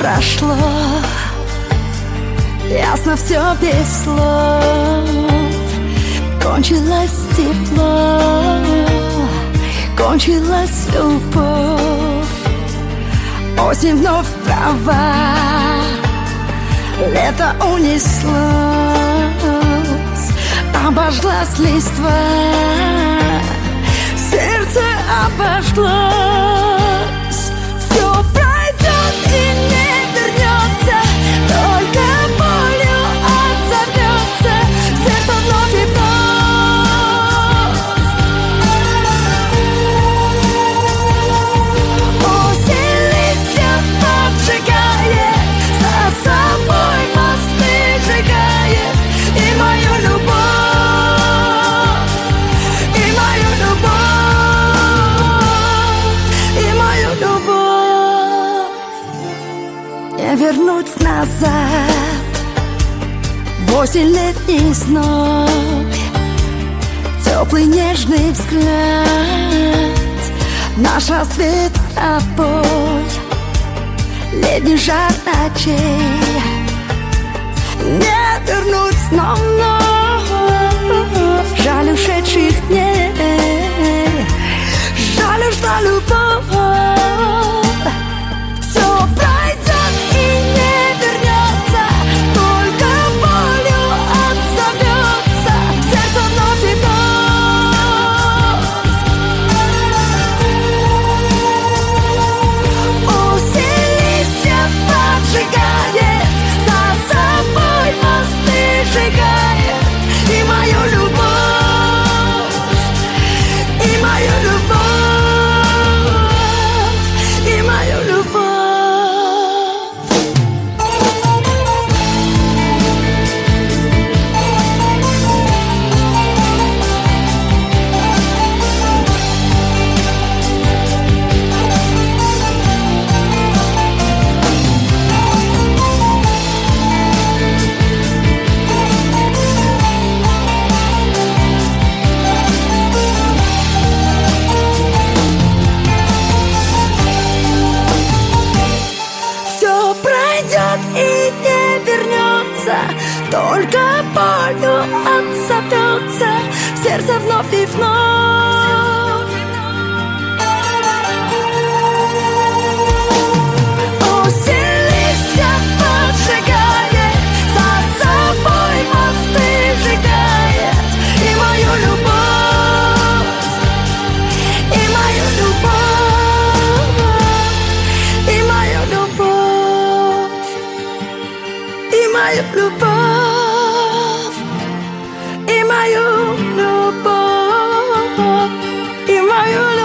прошло, ясно все без слов. Кончилось тепло, кончилась любовь. Осень вновь права, лето унеслось, обожглась листва, сердце обожглось. Все пройдет и не вернется, только болью отзовется сердце вновь и вновь. Осень листья поджигает, за собой мосты сжигает и мою любовь, и мою любовь, и мою любовь. Не вернуть назад в осень летний зной, теплый нежный взгляд, наш рассвет с тобой, летний жар ночей. Не вернуть снова жаль ушедших дней, жаль уж на любовь. Все пройдет и не вернется, только болью отзовется сердце вновь и вновь. Осень листья поджигает, за собой мосты сжигает и мою любовь, и мою любовь, и мою любовь. Все пройдет и не вернется, только болью отзовется сердце вновь и вновь. Осень листья поджигает, за собой мосты сжигает и мою любовь, и мою любовь, и мою любовь, и мою любовь, и мою любовь, и мою любовь.